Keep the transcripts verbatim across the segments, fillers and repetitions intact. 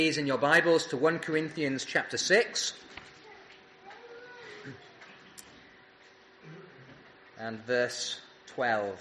In your Bibles to First Corinthians chapter six and verse twelve.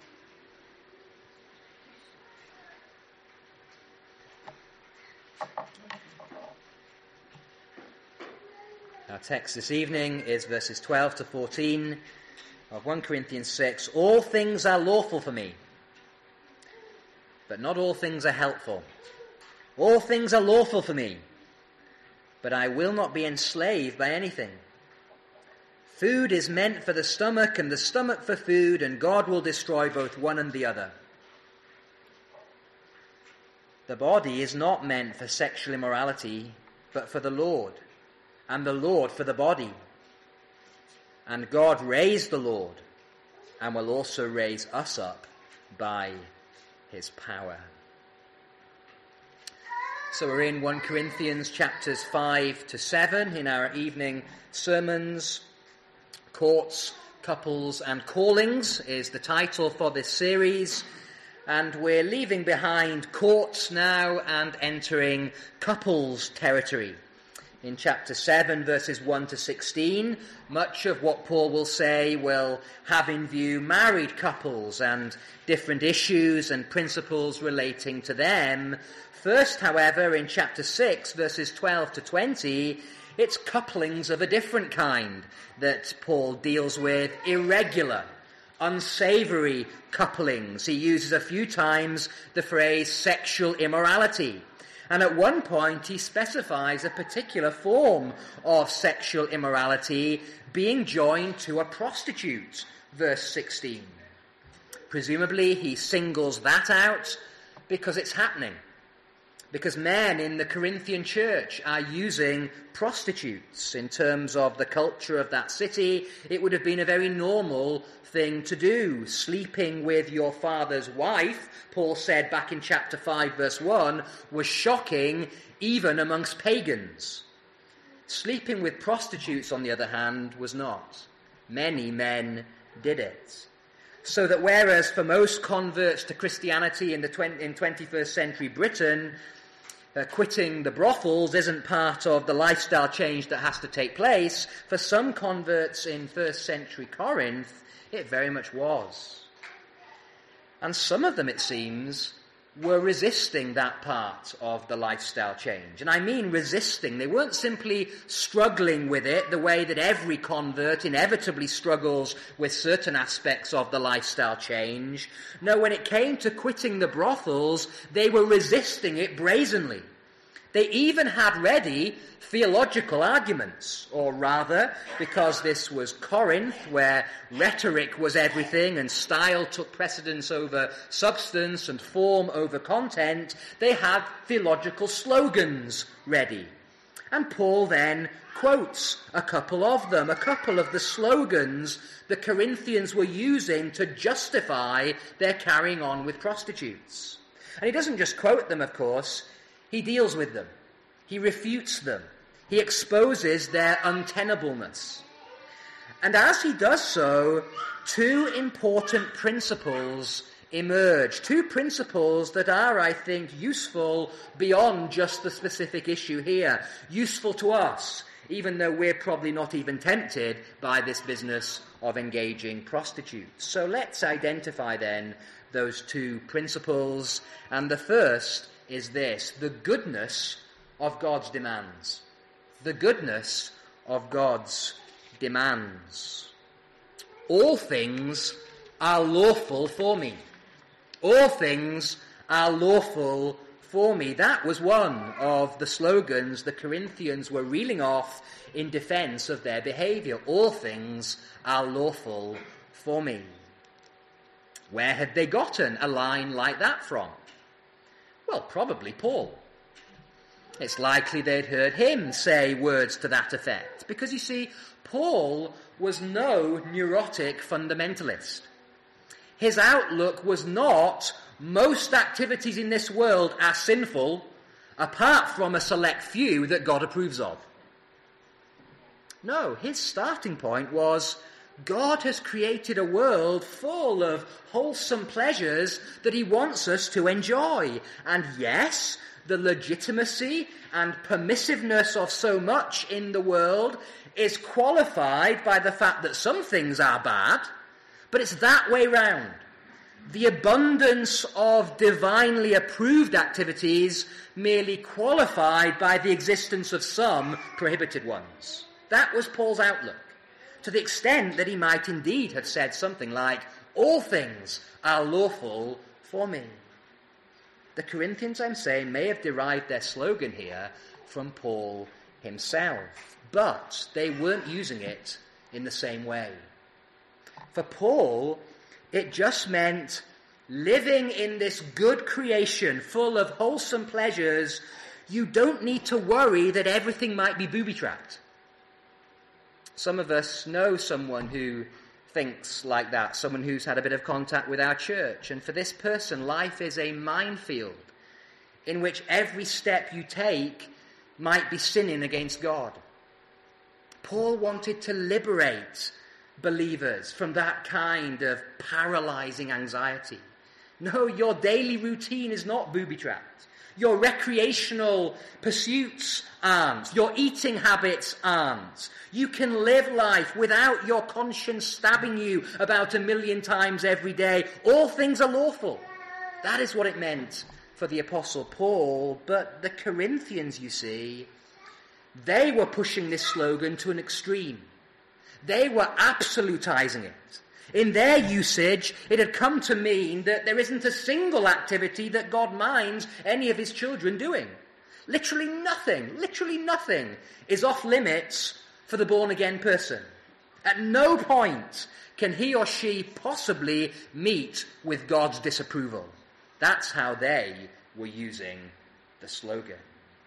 Our text this evening is verses twelve to fourteen of First Corinthians six. All things are lawful for me, but not all things are helpful. All things are lawful for me, but I will not be enslaved by anything. Food is meant for the stomach, and the stomach for food, and God will destroy both one and the other. The body is not meant for sexual immorality, but for the Lord, and the Lord for the body. And God raised the Lord, and will also raise us up by his power. So we're in First Corinthians chapters five to seven in our evening sermons. Courts, Couples and Callings is the title for this series. And we're leaving behind courts now and entering couples territory. In chapter seven, verses one to sixteen, much of what Paul will say will have in view married couples and different issues and principles relating to them. First, however, in chapter six, verses twelve to twenty, it's couplings of a different kind that Paul deals with, irregular, unsavory couplings. He uses a few times the phrase sexual immorality. And at one point, he specifies a particular form of sexual immorality being joined to a prostitute, verse sixteen. Presumably, he singles that out because it's happening. Because men in the Corinthian church are using prostitutes. In terms of the culture of that city, it would have been a very normal thing to do. Sleeping with your father's wife, Paul said back in chapter five, verse one, was shocking even amongst pagans. Sleeping with prostitutes, on the other hand, was not. Many men did it. So that whereas for most converts to Christianity in the twenty, in twenty-first century Britain, Uh, quitting the brothels isn't part of the lifestyle change that has to take place, for some converts in first century Corinth, it very much was. And some of them, it seems, were resisting that part of the lifestyle change. And I mean resisting. They weren't simply struggling with it the way that every convert inevitably struggles with certain aspects of the lifestyle change. No, when it came to quitting the brothels, they were resisting it brazenly. They even had ready theological arguments, or rather, because this was Corinth, where rhetoric was everything and style took precedence over substance and form over content, they had theological slogans ready. And Paul then quotes a couple of them, a couple of the slogans the Corinthians were using to justify their carrying on with prostitutes. And he doesn't just quote them, of course, he deals with them. He refutes them. He exposes their untenableness. And as he does so, two important principles emerge. Two principles that are, I think, useful beyond just the specific issue here. Useful to us, even though we're probably not even tempted by this business of engaging prostitutes. So let's identify then those two principles. And the first is this: the goodness of God's demands. The goodness of God's demands. All things are lawful for me. All things are lawful for me. That was one of the slogans the Corinthians were reeling off in defense of their behavior. All things are lawful for me. Where had they gotten a line like that from? Well, probably Paul. It's likely they'd heard him say words to that effect. Because, you see, Paul was no neurotic fundamentalist. His outlook was not, most activities in this world are sinful, apart from a select few that God approves of. No, his starting point was, God has created a world full of wholesome pleasures that he wants us to enjoy. And yes, the legitimacy and permissiveness of so much in the world is qualified by the fact that some things are bad, but it's that way round. The abundance of divinely approved activities merely qualified by the existence of some prohibited ones. That was Paul's outlook, to the extent that he might indeed have said something like, all things are lawful for me. The Corinthians, I'm saying, may have derived their slogan here from Paul himself, but they weren't using it in the same way. For Paul, it just meant living in this good creation full of wholesome pleasures. You don't need to worry that everything might be booby-trapped. Some of us know someone who thinks like that, someone who's had a bit of contact with our church. And for this person, life is a minefield in which every step you take might be sinning against God. Paul wanted to liberate believers from that kind of paralyzing anxiety. No, your daily routine is not booby-trapped. Your recreational pursuits aren't. Your eating habits aren't. You can live life without your conscience stabbing you about a million times every day. All things are lawful. That is what it meant for the Apostle Paul. But the Corinthians, you see, they were pushing this slogan to an extreme. They were absolutizing it. In their usage, it had come to mean that there isn't a single activity that God minds any of his children doing. Literally nothing, literally nothing is off limits for the born-again person. At no point can he or she possibly meet with God's disapproval. That's how they were using the slogan.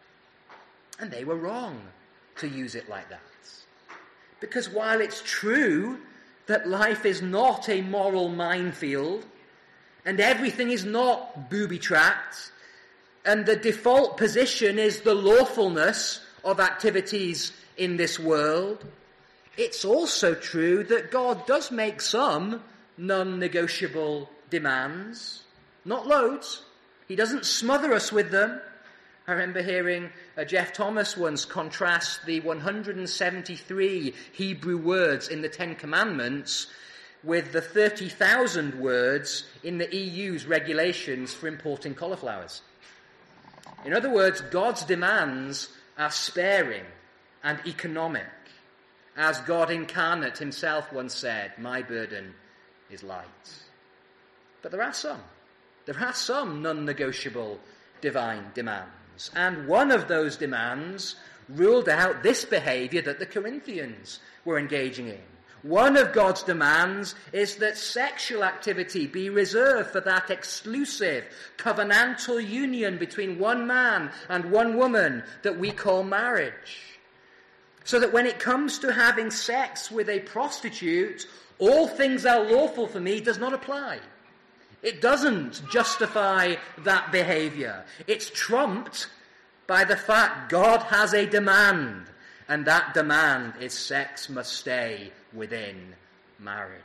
And they were wrong to use it like that. Because while it's true that life is not a moral minefield, and everything is not booby-trapped, and the default position is the lawfulness of activities in this world, it's also true that God does make some non-negotiable demands. Not loads. He doesn't smother us with them. I remember hearing uh, Jeff Thomas once contrast the one hundred seventy-three Hebrew words in the Ten Commandments with the thirty thousand words in the E U's regulations for importing cauliflowers. In other words, God's demands are sparing and economic. As God incarnate himself once said, my burden is light. But there are some. There are some non-negotiable divine demands. And one of those demands ruled out this behavior that the Corinthians were engaging in. One of God's demands is that sexual activity be reserved for that exclusive covenantal union between one man and one woman that we call marriage. So that when it comes to having sex with a prostitute, all things are lawful for me does not apply. It doesn't justify that behavior. It's trumped by the fact God has a demand, and that demand is sex must stay within marriage.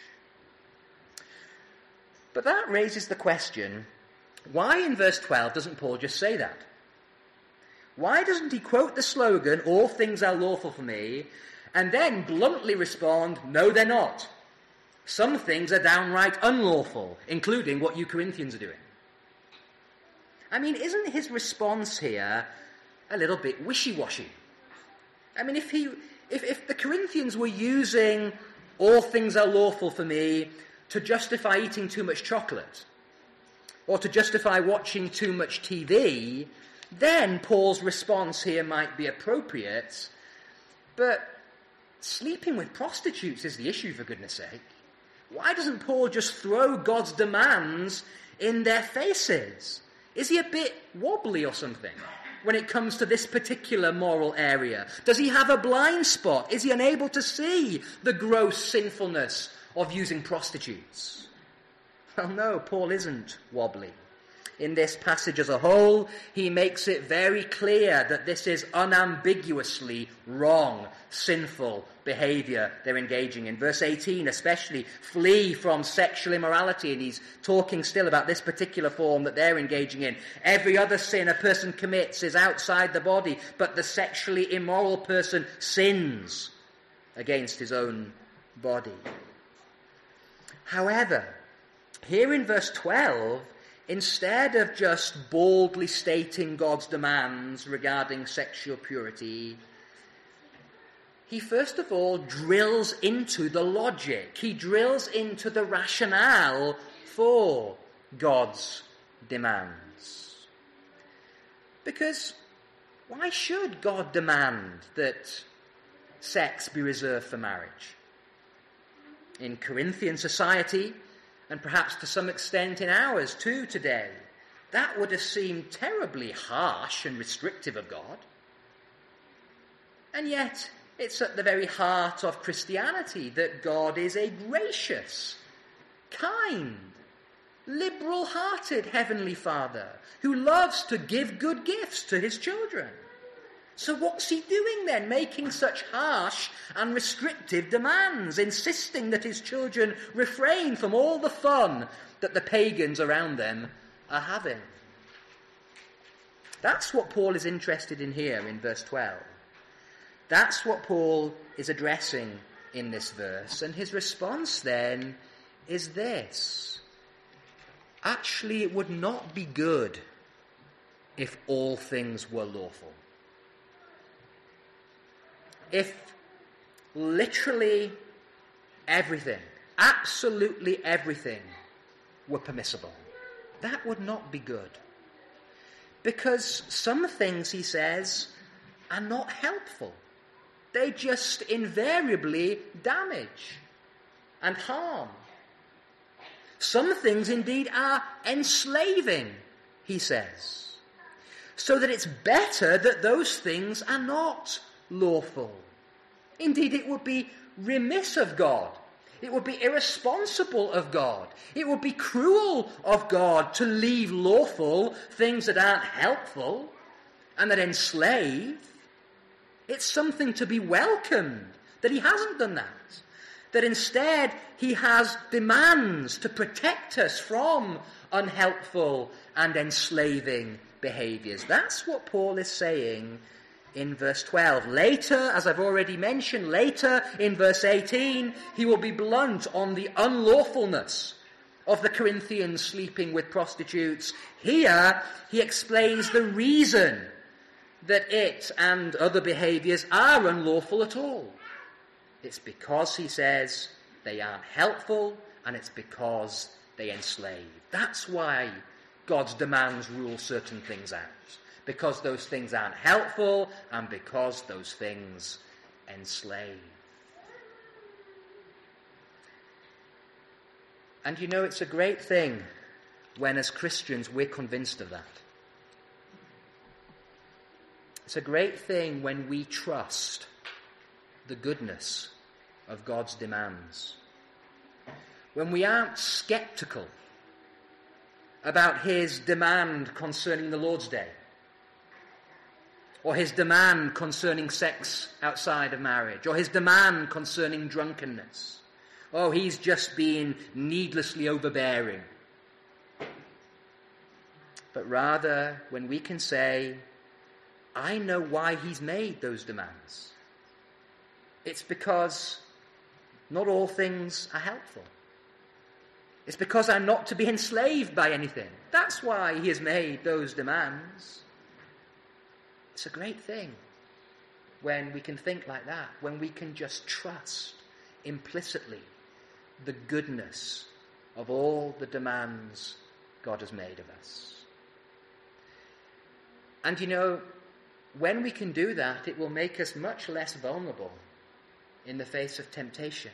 But that raises the question, why in verse twelve doesn't Paul just say that? Why doesn't he quote the slogan, all things are lawful for me, and then bluntly respond, no, they're not. Some things are downright unlawful, including what you Corinthians are doing. I mean, isn't his response here a little bit wishy-washy? I mean, if he, if, if the Corinthians were using all things are lawful for me to justify eating too much chocolate, or to justify watching too much T V, then Paul's response here might be appropriate. But sleeping with prostitutes is the issue, for goodness sake. Why doesn't Paul just throw God's demands in their faces? Is he a bit wobbly or something when it comes to this particular moral area? Does he have a blind spot? Is he unable to see the gross sinfulness of using prostitutes? Well, no, Paul isn't wobbly. in this passage as a whole, he makes it very clear that this is unambiguously wrong, sinful behavior they're engaging in. Verse eighteen especially, flee from sexual immorality, and he's talking still about this particular form that they're engaging in. Every other sin a person commits is outside the body, but the sexually immoral person sins against his own body. However, here in verse twelve, instead of just boldly stating God's demands regarding sexual purity, he first of all drills into the logic. He drills into the rationale for God's demands. Because why should God demand that sex be reserved for marriage? In Corinthian society, and perhaps to some extent in ours too today, that would have seemed terribly harsh and restrictive of God. And yet, it's at the very heart of Christianity that God is a gracious, kind, liberal-hearted Heavenly Father who loves to give good gifts to his children. So what's he doing then, making such harsh and restrictive demands, insisting that his children refrain from all the fun that the pagans around them are having? That's what Paul is interested in here in verse twelve. That's what Paul is addressing in this verse. And his response then is this: actually, it would not be good if all things were lawful. If literally everything, absolutely everything, were permissible, that would not be good. Because some things, he says, are not helpful. They just invariably damage and harm. Some things indeed are enslaving, he says. So that it's better that those things are not lawful. Indeed, it would be remiss of God. It would be irresponsible of God. It would be cruel of God to leave lawful things that aren't helpful and that enslave. It's something to be welcomed that he hasn't done that. That instead he has demands to protect us from unhelpful and enslaving behaviors. That's what Paul is saying in verse twelve. Later, as I've already mentioned, later in verse eighteen, he will be blunt on the unlawfulness of the Corinthians sleeping with prostitutes. Here, he explains the reason that it and other behaviors are unlawful at all. It's because, he says, they aren't helpful, and it's because they enslave. That's why God's demands rule certain things out. Because those things aren't helpful, and because those things enslave. And you know, it's a great thing when, as Christians, we're convinced of that. It's a great thing when we trust the goodness of God's demands. When we aren't skeptical about his demand concerning the Lord's Day, or his demand concerning sex outside of marriage, or his demand concerning drunkenness. Oh, he's just being needlessly overbearing. But rather, when we can say, I know why he's made those demands. It's because not all things are helpful. It's because I'm not to be enslaved by anything. That's why he has made those demands. It's a great thing when we can think like that, when we can just trust implicitly the goodness of all the demands God has made of us. And you know, when we can do that, it will make us much less vulnerable in the face of temptation.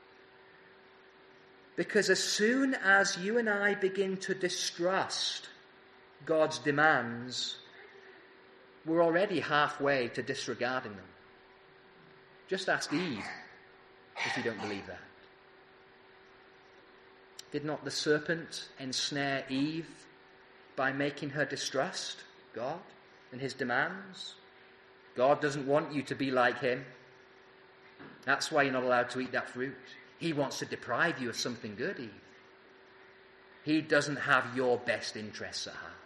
Because as soon as you and I begin to distrust God's demands, we're already halfway to disregarding them. Just ask Eve if you don't believe that. Did not the serpent ensnare Eve by making her distrust God and his demands. God doesn't want you to be like him. That's why you're not allowed to eat that fruit. He wants to deprive you of something good, Eve. He doesn't have your best interests at heart.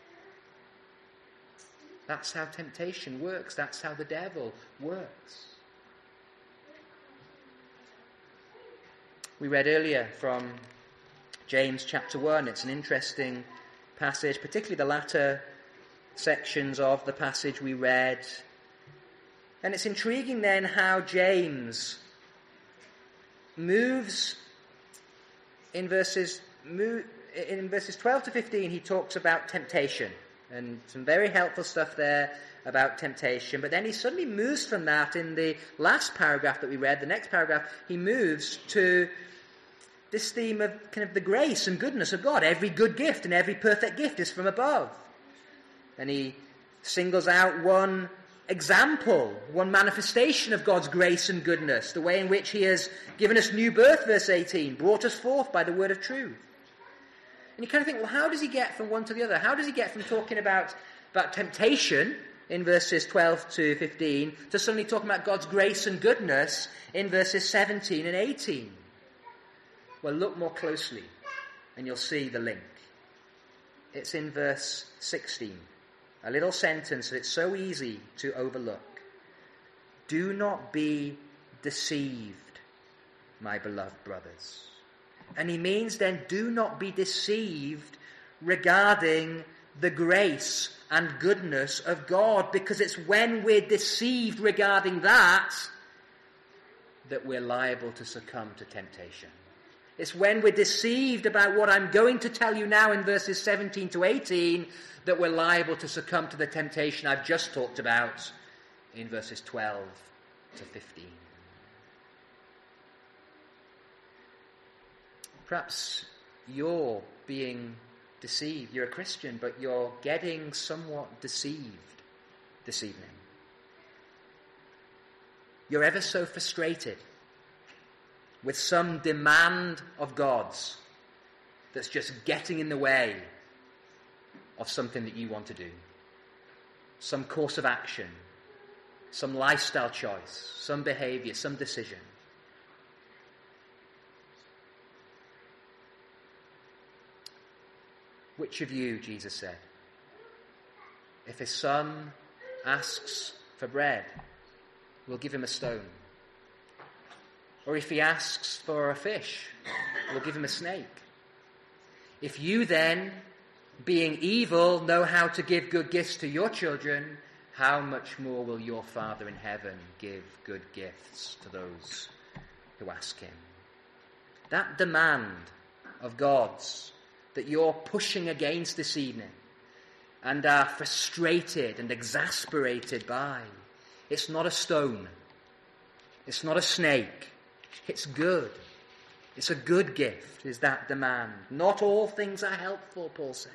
That's how temptation works. That's how the devil works. We read earlier from James chapter one. It's an interesting passage, particularly the latter sections of the passage we read. And it's intriguing then how James moves in verses in verses twelve to fifteen. He talks about temptation and some very helpful stuff there about temptation. But then he suddenly moves from that in the last paragraph that we read, the next paragraph, he moves to this theme of kind of the grace and goodness of God. Every good gift and every perfect gift is from above. And he singles out one example, one manifestation of God's grace and goodness, the way in which he has given us new birth, verse eighteen, brought us forth by the word of truth. And you kind of think, well, how does he get from one to the other? How does he get from talking about, about temptation in verses twelve to fifteen to suddenly talking about God's grace and goodness in verses seventeen and eighteen? Well, look more closely and you'll see the link. It's in verse sixteen. A little sentence that it's so easy to overlook. Do not be deceived, my beloved brothers. And he means then, do not be deceived regarding the grace and goodness of God, because it's when we're deceived regarding that that we're liable to succumb to temptation. It's when we're deceived about what I'm going to tell you now in verses seventeen to eighteen that we're liable to succumb to the temptation I've just talked about in verses twelve to fifteen. Perhaps you're being deceived. You're a Christian, but you're getting somewhat deceived this evening. You're ever so frustrated with some demand of God's that's just getting in the way of something that you want to do. Some course of action, some lifestyle choice, some behavior, some decision. Which of you, Jesus said, if his son asks for bread, we'll give him a stone? Or if he asks for a fish, we'll give him a snake? If you then, being evil, know how to give good gifts to your children, how much more will your Father in heaven give good gifts to those who ask him? That demand of God's that you're pushing against this evening and are frustrated and exasperated by, it's not a stone. It's not a snake. It's good. It's a good gift, is that demand. Not all things are helpful, Paul says.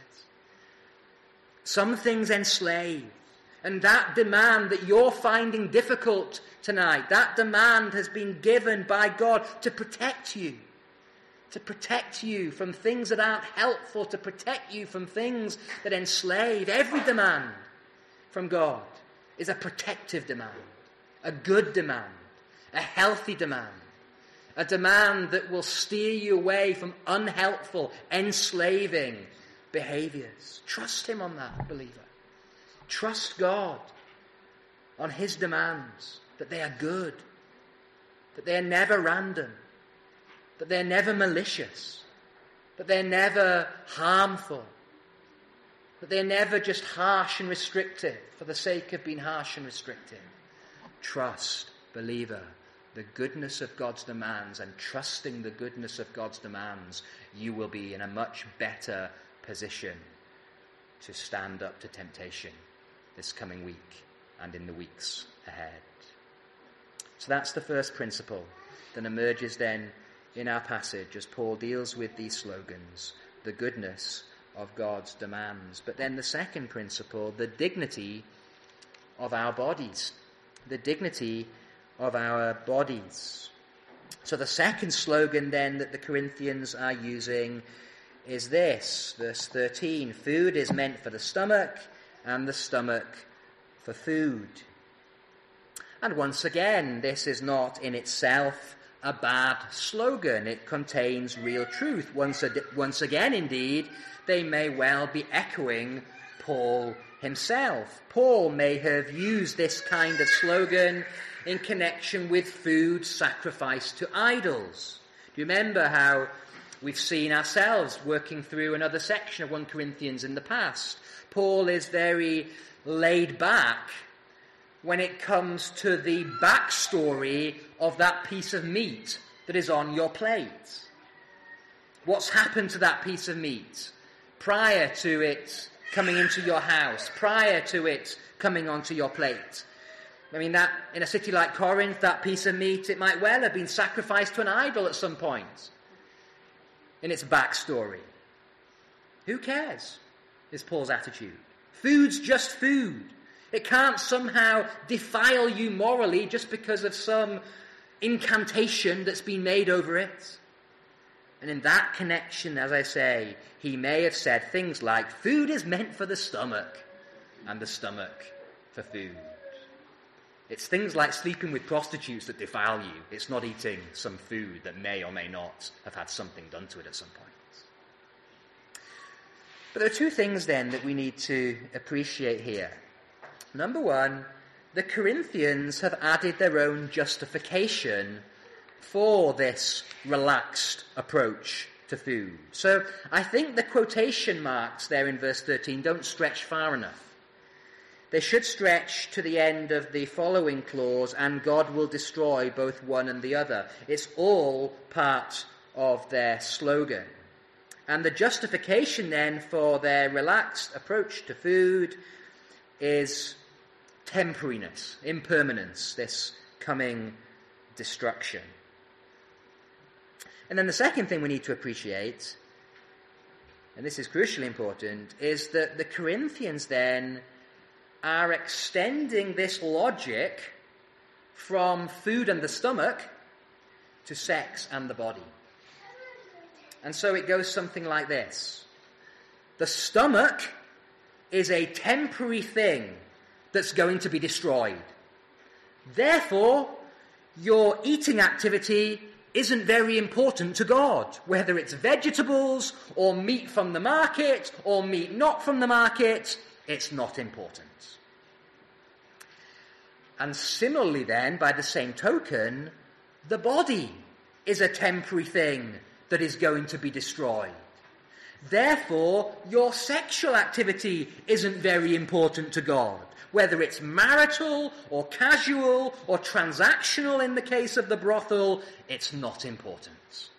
Some things enslave. And that demand that you're finding difficult tonight, that demand has been given by God to protect you. To protect you from things that aren't helpful, to protect you from things that enslave. Every demand from God is a protective demand, a good demand, a healthy demand, a demand that will steer you away from unhelpful, enslaving behaviors. Trust him on that, believer. Trust God on his demands, that they are good, that they are never random, that they're never malicious, that they're never harmful, that they're never just harsh and restrictive for the sake of being harsh and restrictive. Trust, believer, the goodness of God's demands, and trusting the goodness of God's demands, you will be in a much better position to stand up to temptation this coming week and in the weeks ahead. So that's the first principle that emerges then in our passage as Paul deals with these slogans, the goodness of God's demands. But then the second principle, the dignity of our bodies. The dignity of our bodies. So the second slogan then that the Corinthians are using is this, verse thirteen, food is meant for the stomach, and the stomach for food. And once again, this is not in itself a bad slogan. It contains real truth. Once, ad- once again, indeed, they may well be echoing Paul himself. Paul may have used this kind of slogan in connection with food sacrificed to idols. Do you remember how we've seen ourselves working through another section of First Corinthians in the past? Paul is very laid back when it comes to the backstory of that piece of meat that is on your plate. What's happened to that piece of meat prior to it coming into your house, prior to it coming onto your plate? I mean, that in a city like Corinth, that piece of meat, it might well have been sacrificed to an idol at some point in its backstory. Who cares, is Paul's attitude. Food's just food. It can't somehow defile you morally just because of some incantation that's been made over it. And in that connection, as I say, he may have said things like, food is meant for the stomach, and the stomach for food. It's things like sleeping with prostitutes that defile you. It's not eating some food that may or may not have had something done to it at some point. But there are two things then that we need to appreciate here. Number one, the Corinthians have added their own justification for this relaxed approach to food. So I think the quotation marks there in verse thirteen don't stretch far enough. They should stretch to the end of the following clause, and God will destroy both one and the other. It's all part of their slogan. And the justification then for their relaxed approach to food is temporariness, impermanence, this coming destruction. And then the second thing we need to appreciate, and this is crucially important, is that the Corinthians then are extending this logic from food and the stomach to sex and the body. And so it goes something like this. The stomach is a temporary thing that's going to be destroyed. Therefore, your eating activity isn't very important to God. Whether it's vegetables or meat from the market or meat not from the market, it's not important. And similarly then, by the same token, the body is a temporary thing that is going to be destroyed. Therefore, your sexual activity isn't very important to God. Whether it's marital or casual or transactional in the case of the brothel, it's not important.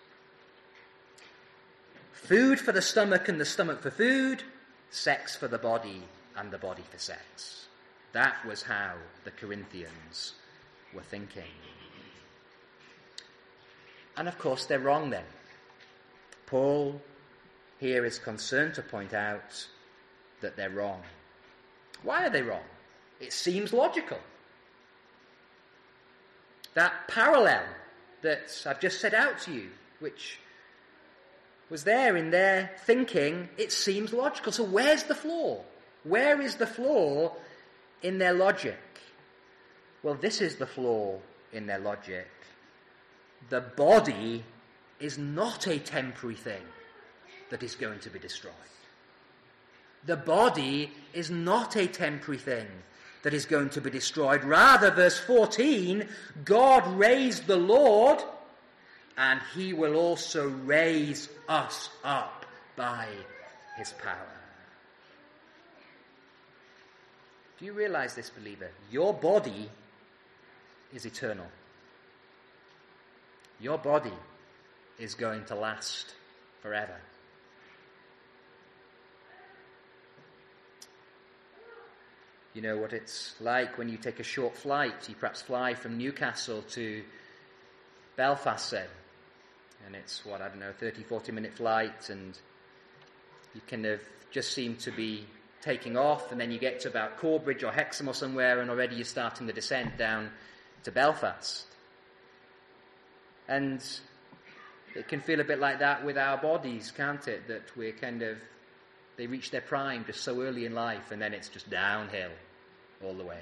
Food for the stomach and the stomach for food, sex for the body and the body for sex. That was how the Corinthians were thinking. And of course they're wrong then. Paul here is concerned to point out that they're wrong. Why are they wrong? It seems logical. That parallel that I've just set out to you, which was there in their thinking, it seems logical. So where's the flaw? Where is the flaw in their logic? Well, this is the flaw in their logic. The body is not a temporary thing that is going to be destroyed. The body is not a temporary thing that is going to be destroyed. Rather, verse fourteen, God raised the Lord, and he will also raise us up by his power. Do you realize this, believer? Your body is eternal. Your body is going to last forever. You know what it's like when you take a short flight. You perhaps fly from Newcastle to Belfast, say, and it's, what, I don't know, thirty, forty minute flight, and you kind of just seem to be taking off, and then you get to about Corbridge or Hexham or somewhere, and already you're starting the descent down to Belfast. And It can feel a bit like that with our bodies, can't it? That we're kind of, they reach their prime just so early in life, and then it's just downhill all the way.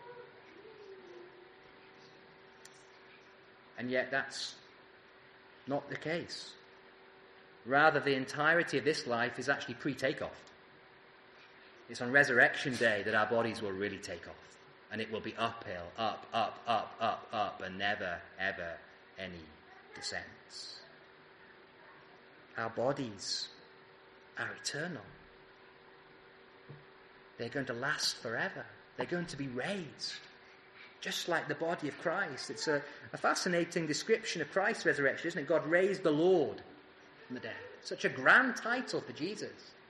And yet that's not the case. Rather, the entirety of this life is actually pre-takeoff. It's on Resurrection Day that our bodies will really take off. And it will be uphill, up, up, up, up, up, and never, ever any descents. Our bodies are eternal. They're going to last forever. They're going to be raised, just like the body of Christ. It's a, a fascinating description of Christ's resurrection, isn't it? God raised the Lord from the dead. Such a grand title for Jesus.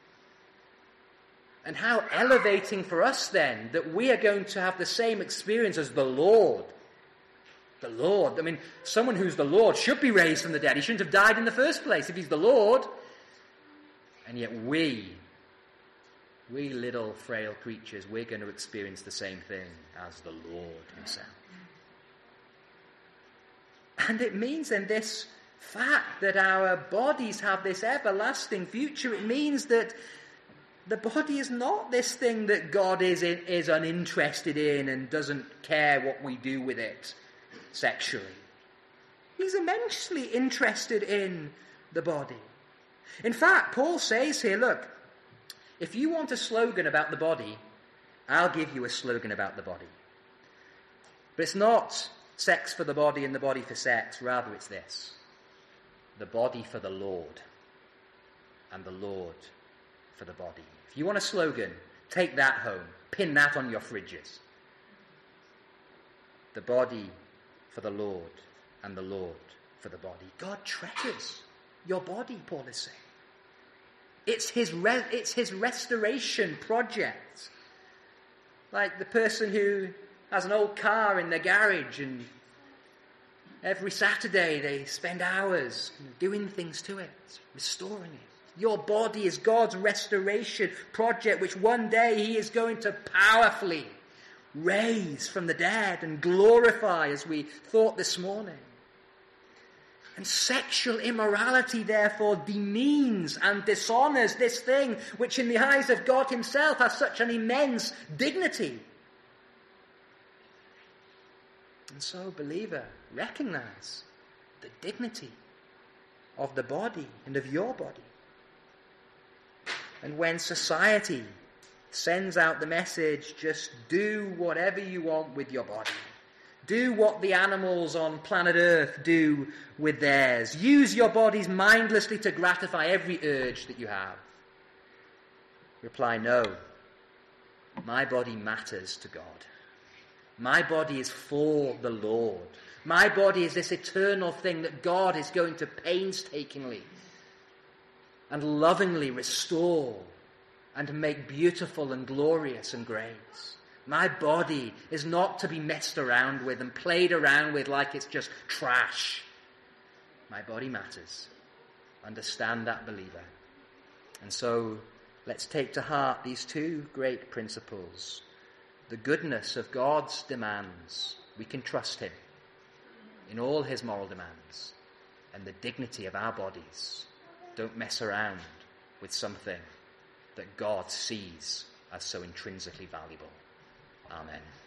And how elevating for us then that we are going to have the same experience as the Lord. The Lord. I mean, someone who's the Lord should be raised from the dead. He shouldn't have died in the first place if he's the Lord. And yet we, we little frail creatures, we're going to experience the same thing as the Lord himself. And it means then this fact that our bodies have this everlasting future, it means that the body is not this thing that God is in, is uninterested in and doesn't care what we do with it sexually. He's immensely interested in the body. In fact, Paul says here, look, if you want a slogan about the body, I'll give you a slogan about the body. But it's not sex for the body and the body for sex. Rather, it's this: the body for the Lord and the Lord for the body. If you want a slogan, take that home. Pin that on your fridges. The body for the Lord and the Lord for the body. God treasures your body, Paul is saying. It's his, re- it's his restoration project. Like the person who has an old car in their garage and every Saturday they spend hours doing things to it, restoring it. Your body is God's restoration project, which one day he is going to powerfully raise from the dead and glorify, as we thought this morning. And sexual immorality, therefore, demeans and dishonors this thing which in the eyes of God himself has such an immense dignity. And so, believer, recognize the dignity of the body and of your body. And when society sends out the message, just do whatever you want with your body. Do what the animals on planet Earth do with theirs. Use your bodies mindlessly to gratify every urge that you have. Reply, no. My body matters to God. My body is for the Lord. My body is this eternal thing that God is going to painstakingly and lovingly restore and make beautiful and glorious and great. My body is not to be messed around with and played around with like it's just trash. My body matters. Understand that, believer. And so let's take to heart these two great principles. The goodness of God's demands. We can trust him in all his moral demands. And the dignity of our bodies. Don't mess around with something that God sees as so intrinsically valuable. Amen.